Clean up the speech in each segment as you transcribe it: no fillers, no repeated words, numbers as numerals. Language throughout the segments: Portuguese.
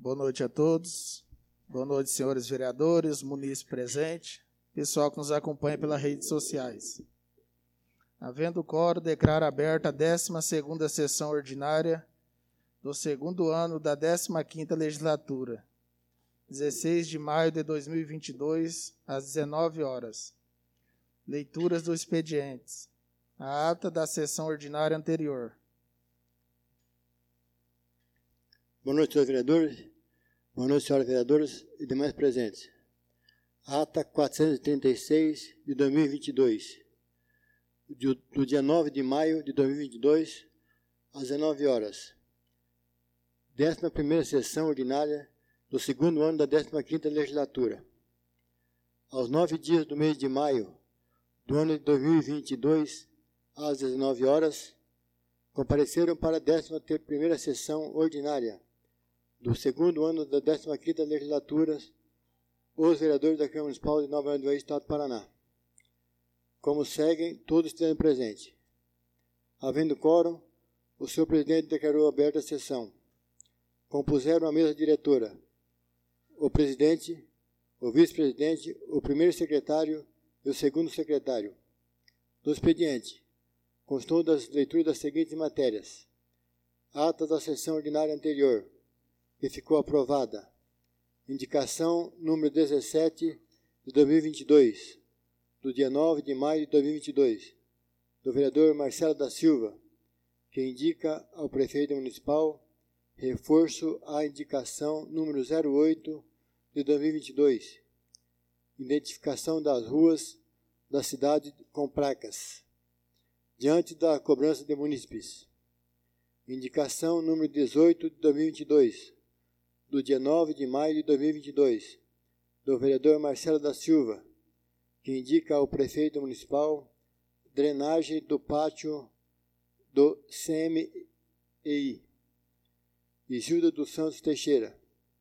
Boa noite a todos. Boa noite, senhores vereadores, munícipe presente, pessoal que nos acompanha pelas redes sociais. Havendo quórum, declaro aberta a 12ª sessão ordinária do segundo ano da 15ª legislatura, 16 de maio de 2022, às 19 horas. Leituras dos expedientes. A ata da sessão ordinária anterior. Boa noite, senhores vereadores. Boa noite, senhoras vereadoras e demais presentes. Ata 436 de 2022, do dia 9 de maio de 2022, às 19 horas. 11ª sessão ordinária do segundo ano da 15ª legislatura. Aos 9 dias do mês de maio do ano de 2022, às 19 horas, compareceram para a 11ª sessão ordinária do segundo ano da 15ª legislatura, os vereadores da Câmara Municipal de Nova Orleans do Estado do Paraná. Como seguem, todos estando presentes. Havendo quórum, o senhor presidente declarou aberta a sessão. Compuseram a mesa diretora o presidente, o vice-presidente, o primeiro secretário e o segundo secretário. Do expediente, constou das leituras das seguintes matérias. Ata da sessão ordinária anterior, que ficou aprovada. Indicação número 17 de 2022, do dia 9 de maio de 2022, do vereador Marcelo da Silva, que indica ao prefeito municipal reforço à indicação número 08 de 2022, identificação das ruas da cidade com placas, diante da cobrança de munícipes. Indicação número 18 de 2022, do dia 9 de maio de 2022, do vereador Marcelo da Silva, que indica ao prefeito municipal drenagem do pátio do CMEI. Isilda dos Santos Teixeira.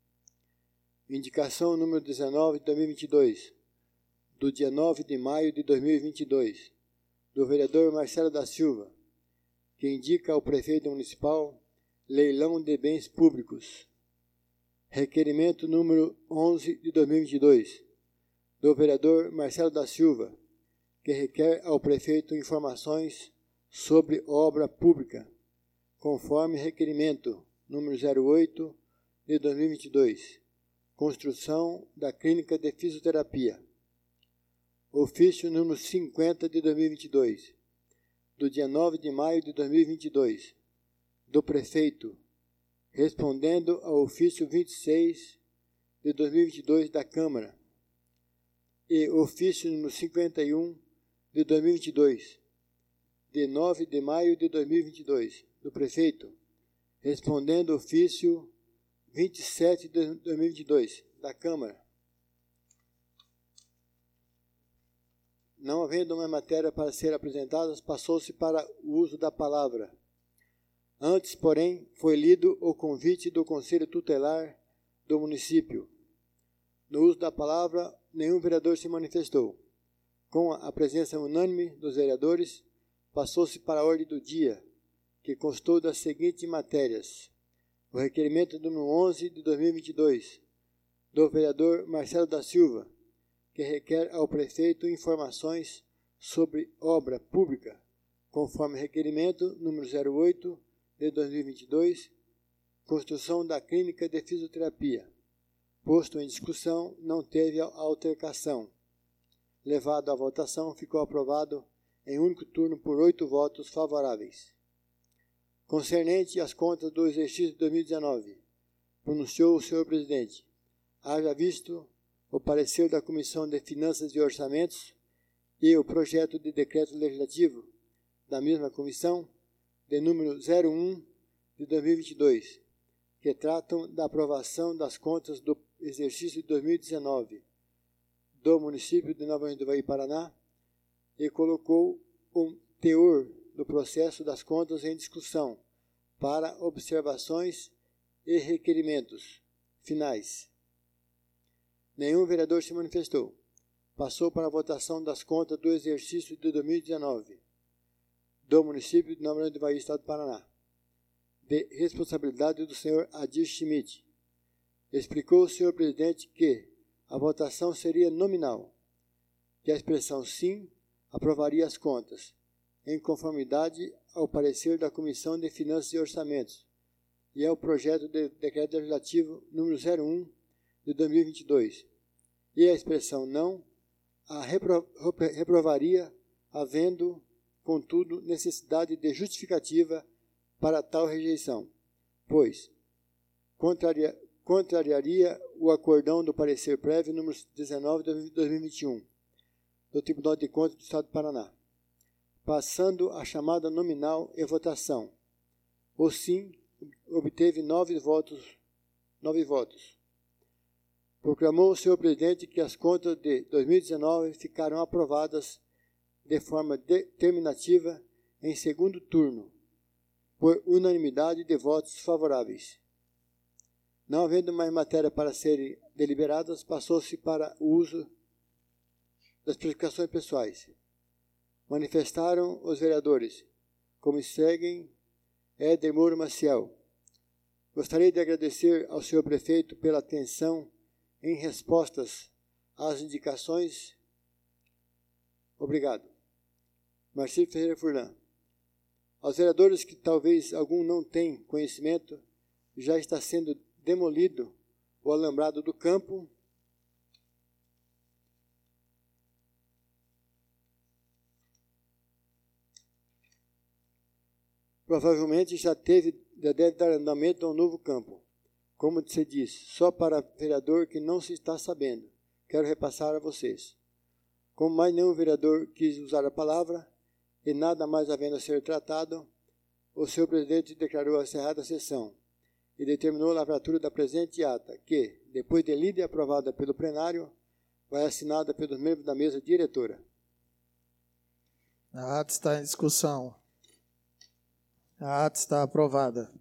Indicação número 19 de 2022, do dia 9 de maio de 2022, do vereador Marcelo da Silva, que indica ao prefeito municipal leilão de bens públicos. Requerimento número 11 de 2022, do vereador Marcelo da Silva, que requer ao prefeito informações sobre obra pública, conforme requerimento número 08 de 2022, construção da clínica de fisioterapia. Ofício número 50 de 2022, do dia 9 de maio de 2022, do prefeito, respondendo ao ofício 26 de 2022 da Câmara, e ofício número 51 de 2022, de 9 de maio de 2022, do prefeito, respondendo ao ofício 27 de 2022 da Câmara. Não havendo uma matéria para ser apresentada, passou-se para o uso da palavra. Antes, porém, foi lido o convite do Conselho Tutelar do município. No uso da palavra, nenhum vereador se manifestou. Com a presença unânime dos vereadores, passou-se para a ordem do dia, que constou das seguintes matérias. O requerimento número 11 de 2022, do vereador Marcelo da Silva, que requer ao prefeito informações sobre obra pública, conforme requerimento número 08 de 2022, construção da clínica de fisioterapia. Posto em discussão, não teve altercação. Levado à votação, ficou aprovado em único turno por 8 votos favoráveis. Concernente às contas do exercício de 2019, pronunciou o senhor presidente, haja visto o parecer da Comissão de Finanças e Orçamentos e o projeto de decreto legislativo da mesma comissão, de número 01 de 2022, que tratam da aprovação das contas do exercício de 2019 do município de Nova Orleans do Ivaí, Paraná, e colocou o teor do processo das contas em discussão para observações e requerimentos finais. Nenhum vereador se manifestou. Passou para a votação das contas do exercício de 2019 do município de Nova Orleans do Ivaí, Estado do Paraná, de responsabilidade do senhor Adir Schmidt, Explicou o senhor presidente que a votação seria nominal, que a expressão sim aprovaria as contas, em conformidade ao parecer da Comissão de Finanças e Orçamentos, e ao projeto de decreto legislativo número 01 de 2022, e a expressão não a reprovaria, havendo, contudo, necessidade de justificativa para tal rejeição, pois contrariaria o acordão do parecer prévio número 19 de 2021 do Tribunal de Contas do Estado do Paraná, passando a chamada nominal em votação. O sim obteve 9 votos. Proclamou o senhor presidente que as contas de 2019 ficaram aprovadas de forma determinativa em segundo turno, por unanimidade de votos favoráveis. Não havendo mais matéria para serem deliberadas, passou-se para o uso das explicações pessoais. Manifestaram os vereadores, como seguem: Éder Moura Maciel. Gostaria de agradecer ao senhor prefeito pela atenção em respostas às indicações. Obrigado. Marcílio Ferreira Furlan. Aos vereadores que talvez algum não tenha conhecimento, já está sendo demolido o alambrado do campo provavelmente já deve dar andamento a um novo campo. Como se diz, só para vereador que não se está sabendo. Quero repassar a vocês. Como mais nenhum vereador quis usar a palavra, e nada mais havendo a ser tratado, o senhor presidente declarou encerrada a sessão e determinou a lavratura da presente ata, que, depois de lida e aprovada pelo plenário, vai assinada pelos membros da mesa diretora. A ata está em discussão. A ata está aprovada.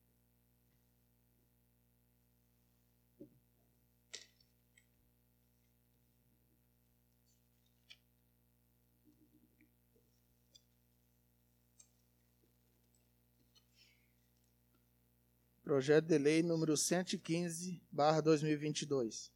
Projeto de Lei número 115/2022.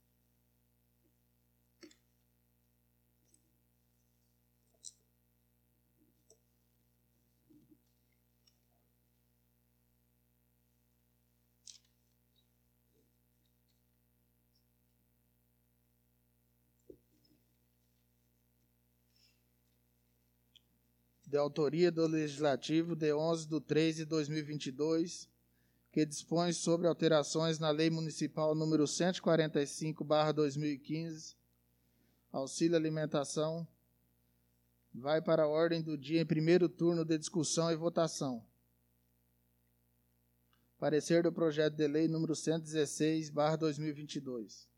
De autoria do Legislativo de 11/3/2022, que dispõe sobre alterações na Lei Municipal número 145/2015, auxílio alimentação, vai para a ordem do dia em primeiro turno de discussão e votação. Parecer do projeto de lei número 116/2022.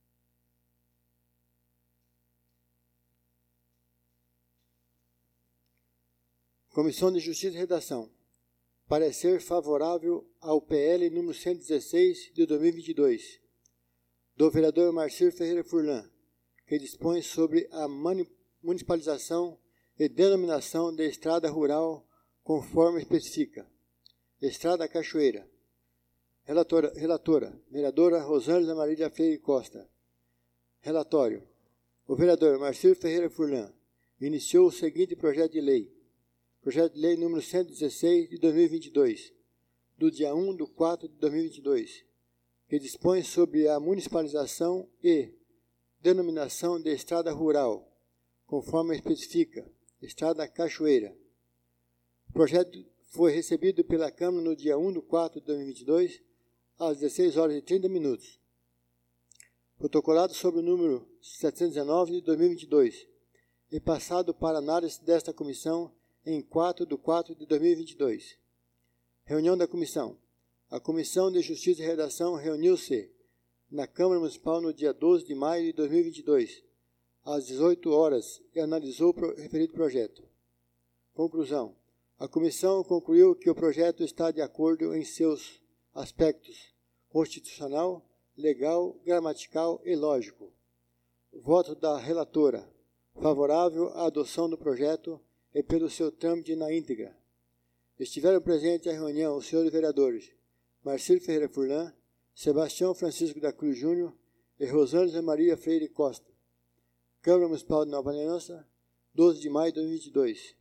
Comissão de Justiça e Redação. Parecer favorável ao PL número 116 de 2022, do vereador Marcílio Ferreira Furlan, que dispõe sobre a municipalização e denominação de estrada rural conforme especifica. Estrada Cachoeira. Relatora, vereadora Rosângela Marília Freire Costa. Relatório. O vereador Marcílio Ferreira Furlan iniciou o seguinte projeto de lei. Projeto de lei número 116 de 2022, do dia 1/4/2022, que dispõe sobre a municipalização e denominação de estrada rural, conforme especifica, Estrada Cachoeira. O projeto foi recebido pela Câmara no dia 1/4/2022, às 16h30. Protocolado sobre o número 719 de 2022 e passado para análise desta comissão em 4/4/2022. Reunião da comissão. A Comissão de Justiça e Redação reuniu-se na Câmara Municipal no dia 12 de maio de 2022, às 18 horas, e analisou o referido projeto. Conclusão. A comissão concluiu que o projeto está de acordo em seus aspectos constitucional, legal, gramatical e lógico. Voto da relatora. Favorável à adoção do projeto e pelo seu trâmite na íntegra. Estiveram presentes à reunião os senhores vereadores Marcílio Ferreira Furlan, Sebastião Francisco da Cruz Júnior e Rosângela Maria Freire Costa. Câmara Municipal de Nova Aliança, 12 de maio de 2022.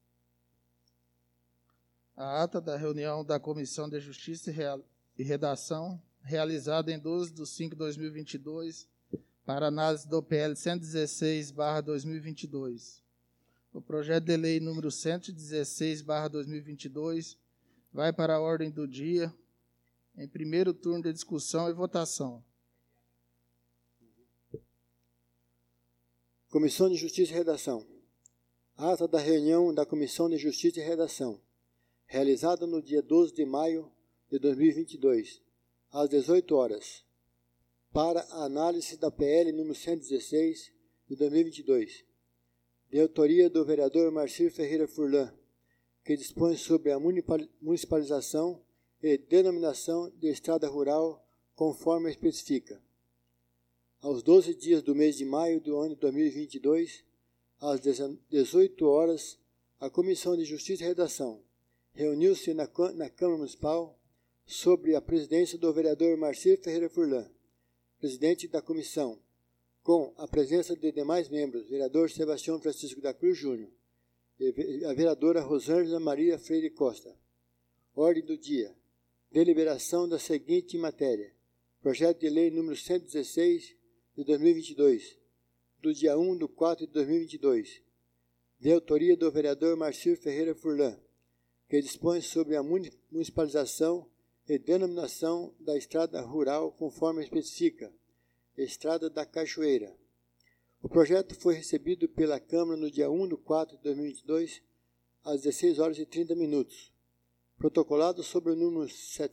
A ata da reunião da Comissão de Justiça e Redação, realizada em 12/5/2022, para análise do PL 116/2022. O projeto de lei número 116/2022 vai para a ordem do dia, em primeiro turno de discussão e votação. Comissão de Justiça e Redação. Ata da reunião da Comissão de Justiça e Redação, realizada no dia 12 de maio de 2022, às 18 horas, para a análise da PL número 116 de 2022, de autoria do vereador Marcir Ferreira Furlan, que dispõe sobre a municipalização e denominação de estrada rural, conforme especifica. Aos 12 dias do mês de maio do ano de 2022, às 18 horas, a Comissão de Justiça e Redação reuniu-se na Câmara Municipal sob a presidência do vereador Marcir Ferreira Furlan, presidente da comissão, com a presença de demais membros, vereador Sebastião Francisco da Cruz Júnior e a vereadora Rosângela Maria Freire Costa. Ordem do dia. Deliberação da seguinte matéria. Projeto de lei número 116 de 2022, do dia 1/4/2022, de autoria do vereador Marcir Ferreira Furlan, que dispõe sobre a municipalização e denominação da estrada rural conforme especifica, Estrada da Cachoeira. O projeto foi recebido pela Câmara no dia 1/4/2022, às 16h30, protocolado sobre o número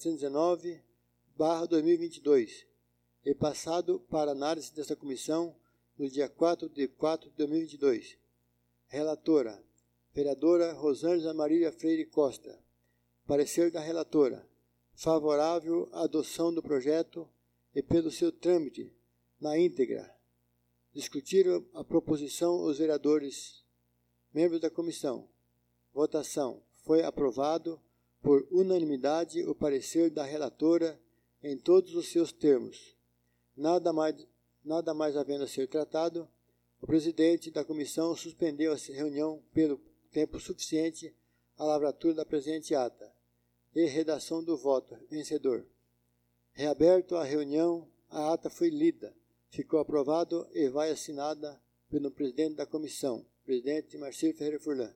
719/2022 e passado para análise desta comissão no dia 4/4/2022. Relatora, vereadora Rosângela Maria Freire Costa. Parecer da relatora. Favorável à adoção do projeto e pelo seu trâmite na íntegra. Discutiram a proposição os vereadores, membros da comissão. Votação. Foi aprovado por unanimidade o parecer da relatora em todos os seus termos. Nada mais havendo a ser tratado, o presidente da comissão suspendeu a reunião pelo tempo suficiente à lavratura da presente ata e redação do voto vencedor. Reaberto a reunião, a ata foi lida, ficou aprovado e vai assinada pelo presidente da comissão, presidente Marcir Ferreira Furlan.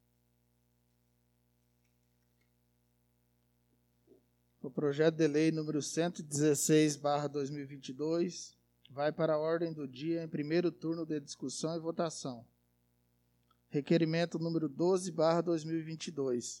O projeto de lei número 116/2022 vai para a ordem do dia em primeiro turno de discussão e votação. Requerimento número 12/2022.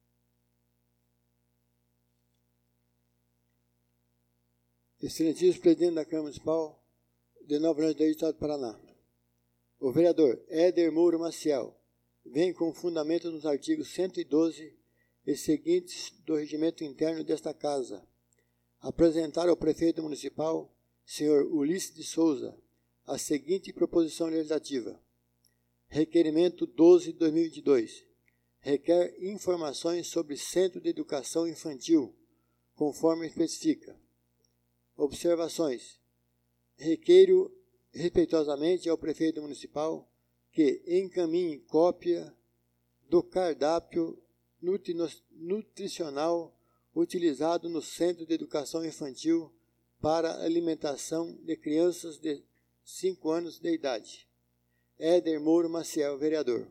Excelentíssimo presidente da Câmara Municipal de Nova Aliança do Estado do Paraná. O vereador Éder Moura Maciel vem com fundamento nos artigos 112 e seguintes do regimento interno desta Casa, apresentar ao prefeito municipal, senhor Ulisses de Souza, a seguinte proposição legislativa. Requerimento 12/2022. Requer informações sobre Centro de Educação Infantil, conforme especifica. Observações. Requeiro respeitosamente ao prefeito municipal que encaminhe cópia do cardápio nutricional utilizado no Centro de Educação Infantil para alimentação de crianças de 5 anos de idade. Éder Moura Maciel, vereador.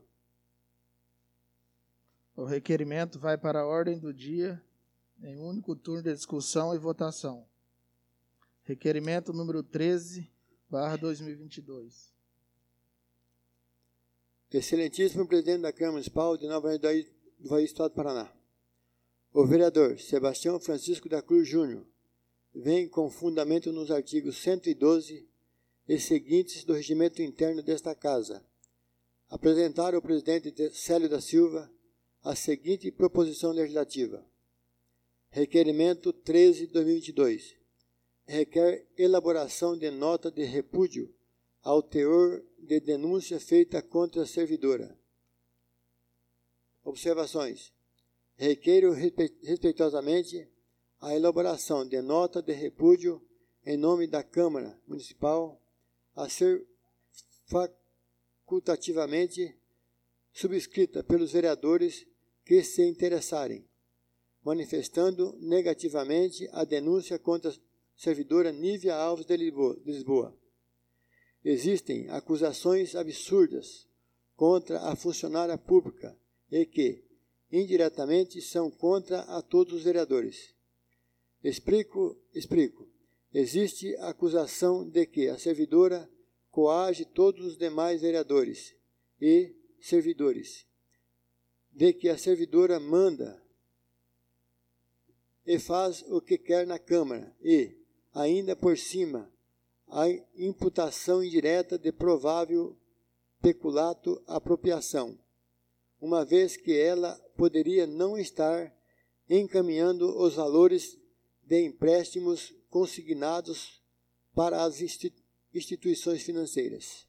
O requerimento vai para a ordem do dia em único turno de discussão e votação. Requerimento número 13/2022. Excelentíssimo presidente da Câmara Municipal de Nova Aliança do Estado do Paraná. O vereador Sebastião Francisco da Cruz Júnior vem com fundamento nos artigos 112 e seguintes do regimento interno desta Casa, apresentar ao presidente Célio da Silva a seguinte proposição legislativa. Requerimento 13/2022. Requer elaboração de nota de repúdio ao teor de denúncia feita contra a servidora. Observações. Requeiro respeitosamente a elaboração de nota de repúdio em nome da Câmara Municipal, a ser facultativamente subscrita pelos vereadores que se interessarem, manifestando negativamente a denúncia contra a servidora Nívia Alves de Lisboa. Existem acusações absurdas contra a funcionária pública e que, indiretamente, são contra a todos os vereadores. Explico. Existe a acusação de que a servidora coage todos os demais vereadores e servidores, de que a servidora manda e faz o que quer na Câmara e, ainda por cima, a imputação indireta de provável peculato apropriação, uma vez que ela poderia não estar encaminhando os valores de empréstimos consignados para as instituições financeiras.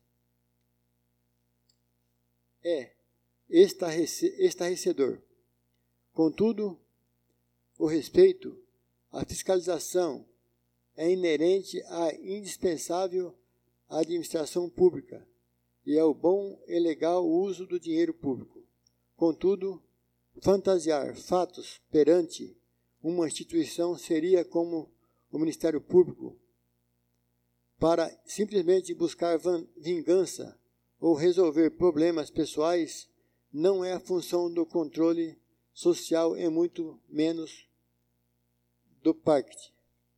É estarrecedor. Contudo, o respeito à fiscalização é inerente à indispensável administração pública e ao bom e legal uso do dinheiro público. Contudo, fantasiar fatos perante uma instituição seria como o Ministério Público para simplesmente buscar vingança ou resolver problemas pessoais não é a função do controle social e muito menos do parque.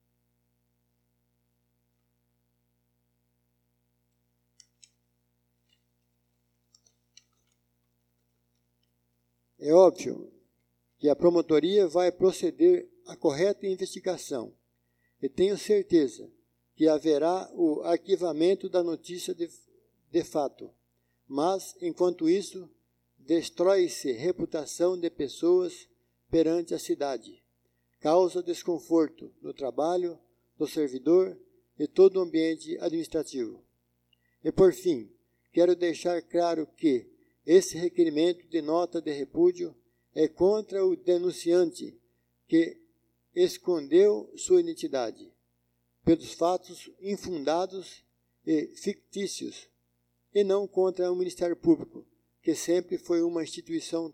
É óbvio que a promotoria vai proceder à correta investigação e tenho certeza que haverá o arquivamento da notícia de fato. Mas, enquanto isso, destrói-se reputação de pessoas perante a cidade, causa desconforto no trabalho do servidor e todo o ambiente administrativo. E, por fim, quero deixar claro que esse requerimento de nota de repúdio é contra o denunciante que escondeu sua identidade, pelos fatos infundados e fictícios, e não contra o Ministério Público, que sempre foi uma instituição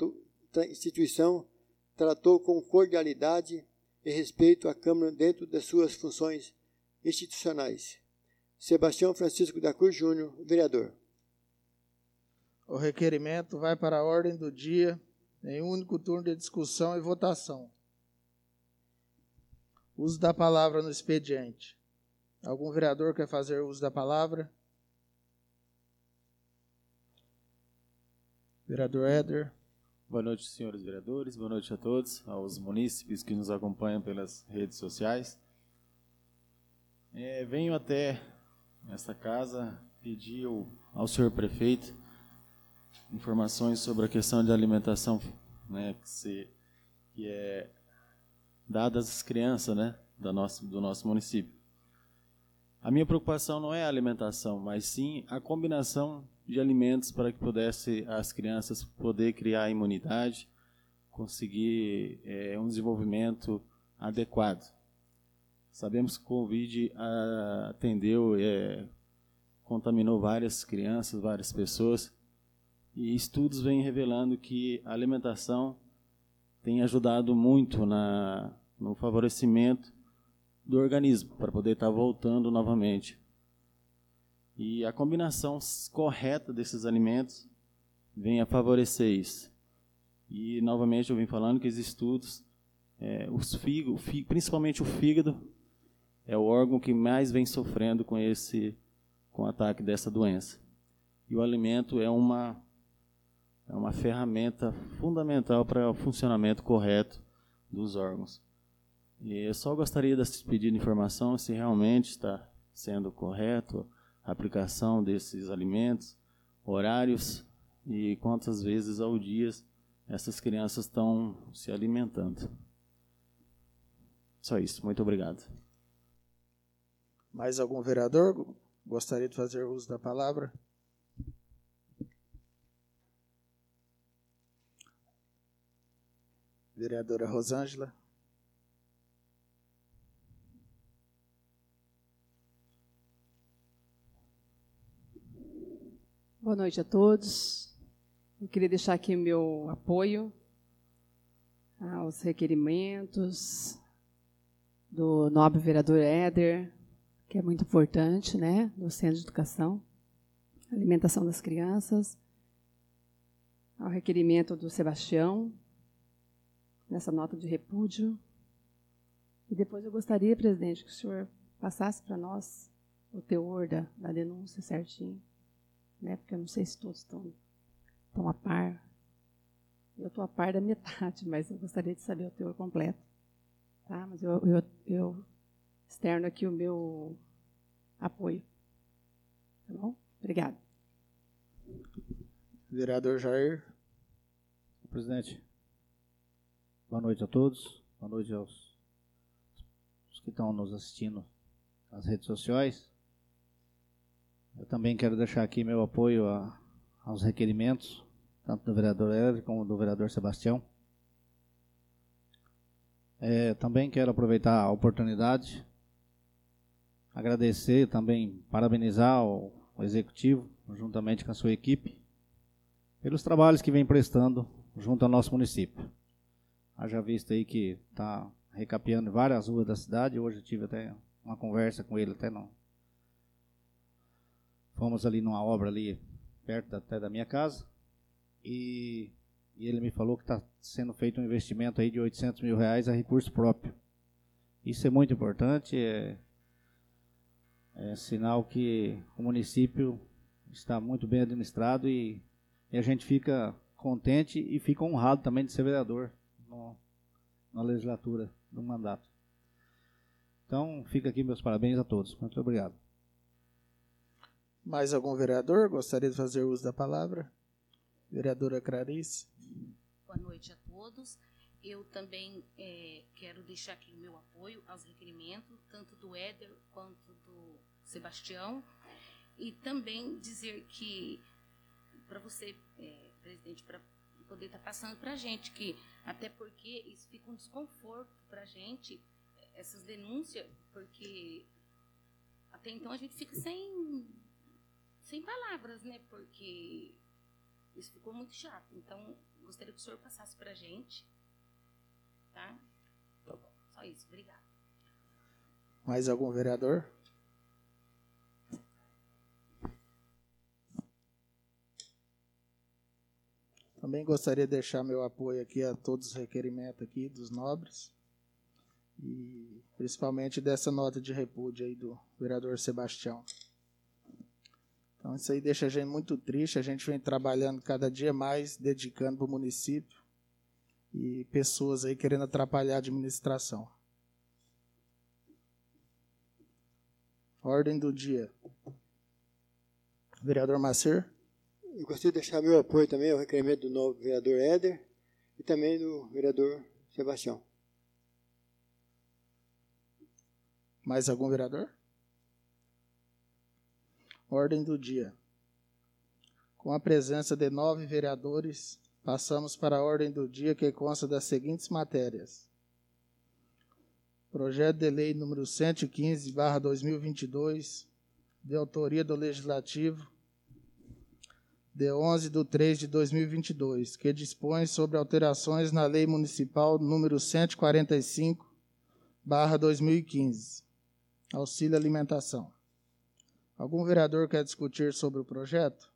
tratou com cordialidade e respeito à Câmara dentro das suas funções institucionais. Sebastião Francisco da Cruz Júnior, vereador. O requerimento vai para a ordem do dia em um único turno de discussão e votação. Uso da palavra no expediente. Algum vereador quer fazer uso da palavra? Vereador Éder. Boa noite, senhores vereadores. Boa noite a todos, aos munícipes que nos acompanham pelas redes sociais. Venho até esta casa pedir ao senhor prefeito informações sobre a questão de alimentação, né, que é dada às crianças, né, do nosso município. A minha preocupação não é a alimentação, mas sim a combinação de alimentos para que pudesse as crianças poder criar a imunidade, conseguir um desenvolvimento adequado. Sabemos que o Covid contaminou várias crianças, várias pessoas, e estudos vêm revelando que a alimentação tem ajudado muito no favorecimento do organismo, para poder estar voltando novamente. E a combinação correta desses alimentos vem a favorecer isso. E, novamente, eu vim falando que esses estudos, principalmente o fígado, é o órgão que mais vem sofrendo com o ataque dessa doença. E o alimento é uma ferramenta fundamental para o funcionamento correto dos órgãos. E eu só gostaria de pedir informação se realmente está sendo correto a aplicação desses alimentos, horários e quantas vezes ao dia essas crianças estão se alimentando. Só isso. Muito obrigado. Mais algum vereador gostaria de fazer uso da palavra? Vereadora Rosângela. Boa noite a todos. Eu queria deixar aqui meu apoio aos requerimentos do nobre vereador Éder, que é muito importante, né, do Centro de Educação, alimentação das crianças, ao requerimento do Sebastião, nessa nota de repúdio. E depois eu gostaria, presidente, que o senhor passasse para nós o teor da denúncia certinho, né, porque eu não sei se todos estão a par. Eu estou a par da metade, mas eu gostaria de saber o teor completo. Tá? Mas eu externo aqui o meu apoio. Tá bom? Obrigada. Vereador Jair. Presidente, boa noite a todos. Boa noite aos que estão nos assistindo nas redes sociais. Eu também quero deixar aqui meu apoio aos requerimentos, tanto do vereador Éder como do vereador Sebastião. Também quero aproveitar a oportunidade, agradecer e também parabenizar o Executivo, juntamente com a sua equipe, pelos trabalhos que vem prestando junto ao nosso município. Haja visto aí que está recapeando várias ruas da cidade. Hoje eu tive até uma conversa com ele, fomos ali numa obra ali perto até da minha casa, e ele me falou que está sendo feito um investimento aí de R$800 mil a recurso próprio. Isso é muito importante, é sinal que o município está muito bem administrado, e a gente fica contente e fica honrado também de ser vereador na legislatura do mandato. Então, fica aqui meus parabéns a todos. Muito obrigado. Mais algum vereador gostaria de fazer uso da palavra? Vereadora Clarice. Boa noite a todos. Eu também quero deixar aqui o meu apoio aos requerimentos, tanto do Éder quanto do Sebastião, e também dizer que, para você, presidente, para poder estar passando para a gente, que até porque isso fica um desconforto para a gente, essas denúncias, porque até então a gente fica sem palavras, né? Porque isso ficou muito chato. Então, gostaria que o senhor passasse para a gente. Tá? Tá bom. Só isso. Obrigada. Mais algum vereador? Também gostaria de deixar meu apoio aqui a todos os requerimentos aqui dos nobres, e principalmente dessa nota de repúdio aí do vereador Sebastião. Então isso aí deixa a gente muito triste. A gente vem trabalhando cada dia mais, dedicando para o município, e pessoas aí querendo atrapalhar a administração. Ordem do dia. Vereador Macir. Eu gostaria de deixar meu apoio também ao requerimento do novo vereador Éder e também do vereador Sebastião. Mais algum vereador? Ordem do dia. Com a presença de 9 vereadores, passamos para a ordem do dia, que consta das seguintes matérias: Projeto de Lei número 115/2022, de autoria do Legislativo, de 11/3/2022, que dispõe sobre alterações na Lei Municipal número 145/2015, auxílio alimentação. Algum vereador quer discutir sobre o projeto?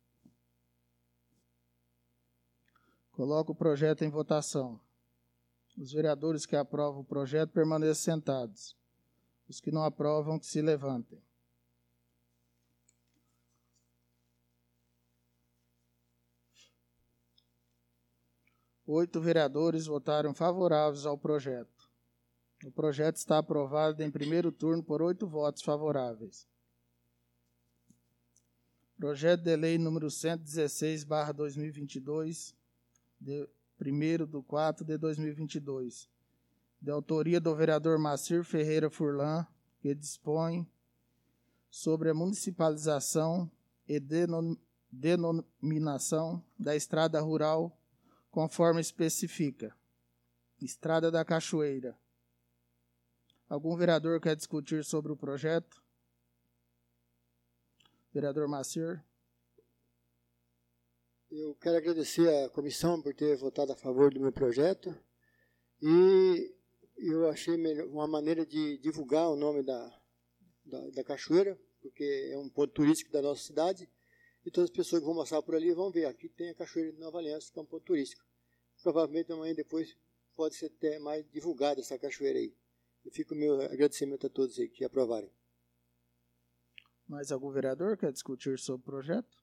Coloco o projeto em votação. Os vereadores que aprovam o projeto permaneçam sentados. Os que não aprovam, que se levantem. Oito vereadores votaram favoráveis ao projeto. O projeto está aprovado em primeiro turno por 8 votos favoráveis. Projeto de Lei número 116/2022, de 1/4/2022, de autoria do vereador Macir Ferreira Furlan, que dispõe sobre a municipalização e denominação da estrada rural, conforme especifica: Estrada da Cachoeira. Algum vereador quer discutir sobre o projeto? Vereador Macir. Eu quero agradecer à comissão por ter votado a favor do meu projeto e eu achei uma maneira de divulgar o nome da cachoeira, porque é um ponto turístico da nossa cidade e todas as pessoas que vão passar por ali vão ver. Aqui tem a Cachoeira de Nova Aliança, que é um ponto turístico. Provavelmente amanhã depois pode ser até mais divulgada essa cachoeira aí. E fica o meu agradecimento a todos aí que aprovarem. Mais algum vereador quer discutir sobre o projeto?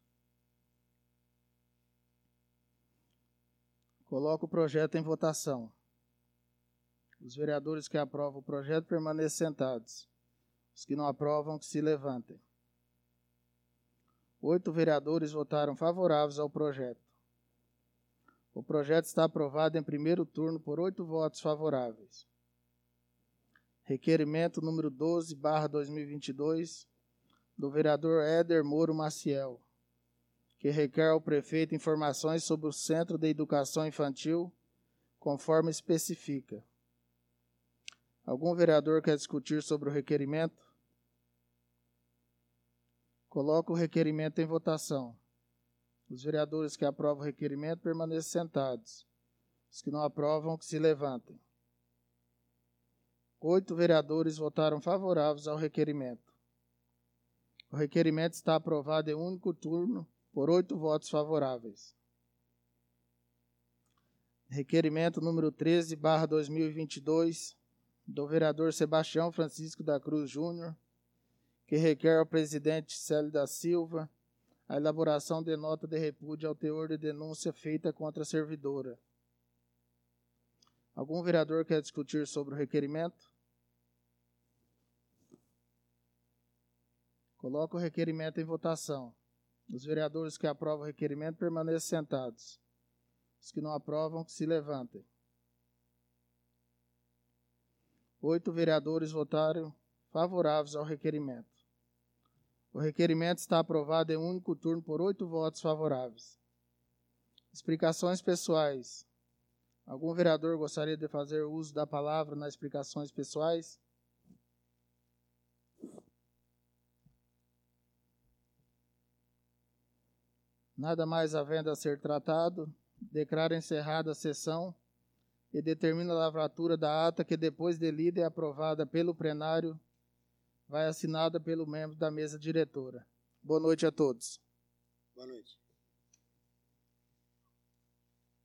Coloco o projeto em votação. Os vereadores que aprovam o projeto permaneçam sentados. Os que não aprovam, que se levantem. 8 vereadores votaram favoráveis ao projeto. O projeto está aprovado em primeiro turno por 8 votos favoráveis. Requerimento número 12/2022, do vereador Éder Moro Maciel, que requer ao prefeito informações sobre o Centro de Educação Infantil, conforme especifica. Algum vereador quer discutir sobre o requerimento? Coloco o requerimento em votação. Os vereadores que aprovam o requerimento permaneçam sentados. Os que não aprovam, que se levantem. 8 vereadores votaram favoráveis ao requerimento. O requerimento está aprovado em único turno por 8 votos favoráveis. Requerimento número 13/2022, do vereador Sebastião Francisco da Cruz Júnior, que requer ao presidente Célio da Silva a elaboração de nota de repúdio ao teor de denúncia feita contra a servidora. Algum vereador quer discutir sobre o requerimento? Coloco o requerimento em votação. Os vereadores que aprovam o requerimento permaneçam sentados. Os que não aprovam, que se levantem. 8 vereadores votaram favoráveis ao requerimento. O requerimento está aprovado em único turno por 8 votos favoráveis. Explicações pessoais. Algum vereador gostaria de fazer uso da palavra nas explicações pessoais? Nada mais havendo a ser tratado, declaro encerrada a sessão e determina a lavratura da ata que, depois de lida e aprovada pelo plenário, vai assinada pelo membro da mesa diretora. Boa noite a todos. Boa noite.